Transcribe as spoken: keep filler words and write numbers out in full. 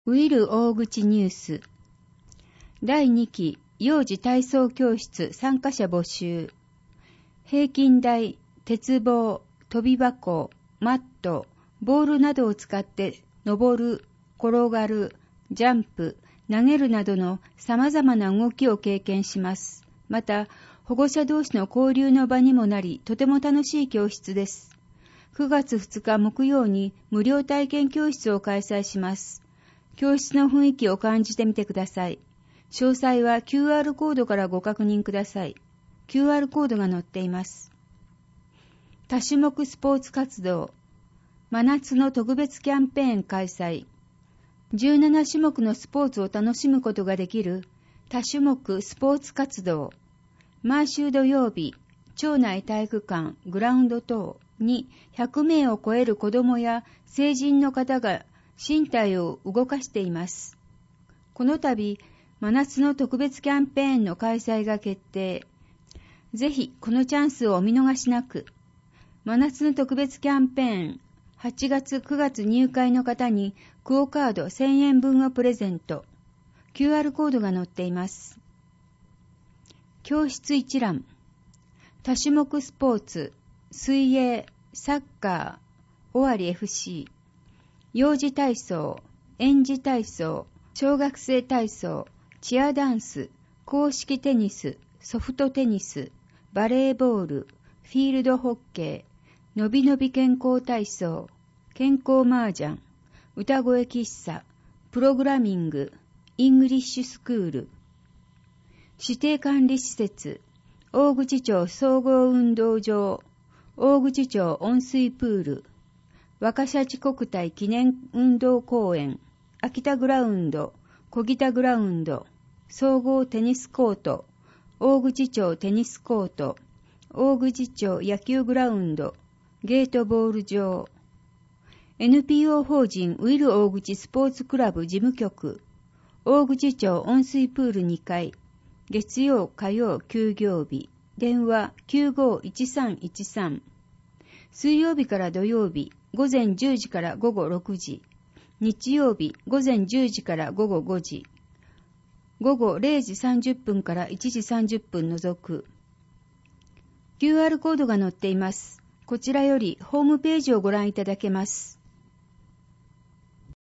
ウィル大口ニュースだいにき幼児体操教室参加者募集。平均台、鉄棒、飛び箱、マット、ボールなどを使って登る、転がる、ジャンプ、投げるなどの様々な動きを経験します。また、保護者同士の交流の場にもなり、とても楽しい教室です。くがつふつか木曜に無料体験教室を開催します。教室の雰囲気を感じてみてください。詳細は キューアール コードからご確認ください。キューアール コードが載っています。多種目スポーツ活動。真夏の特別キャンペーン開催。じゅうななしゅもくのスポーツを楽しむことができる多種目スポーツ活動。毎週土曜日、町内体育館、グラウンド等にひゃくめいを超える子どもや成人の方が身体を動かしています。この度、真夏の特別キャンペーンの開催が決定。ぜひこのチャンスをお見逃しなく。真夏の特別キャンペーン、はちがつくがつ入会の方にクオカードせんえんぶんをプレゼント。キューアール コードが載っています。教室一覧。多種目スポーツ、水泳、サッカー、尾張 エフシー、幼児体操、園児体操、小学生体操、チアダンス、公式テニス、ソフトテニス、バレーボール、フィールドホッケー、のびのび健康体操、健康麻雀、歌声喫茶、プログラミング、イングリッシュスクール。指定管理施設、大口町総合運動場、大口町温水プール、若シャチ国体記念運動公園、秋田グラウンド、小北グラウンド、総合テニスコート、大口町テニスコート、大口町野球グラウンド、ゲートボール場、エヌピーオー 法人ウィル大口スポーツクラブ事務局、大口町温水プールにかい、月曜火曜休業日、電話 きゅうごいちさんいちさん、水曜日から土曜日、午前じゅうじから午後ろくじ、日曜日午前じゅうじから午後ごじ、午後れいじさんじゅっぷんからいちじさんじゅっぷん除く。キューアール コードが載っています。こちらよりホームページをご覧いただけます。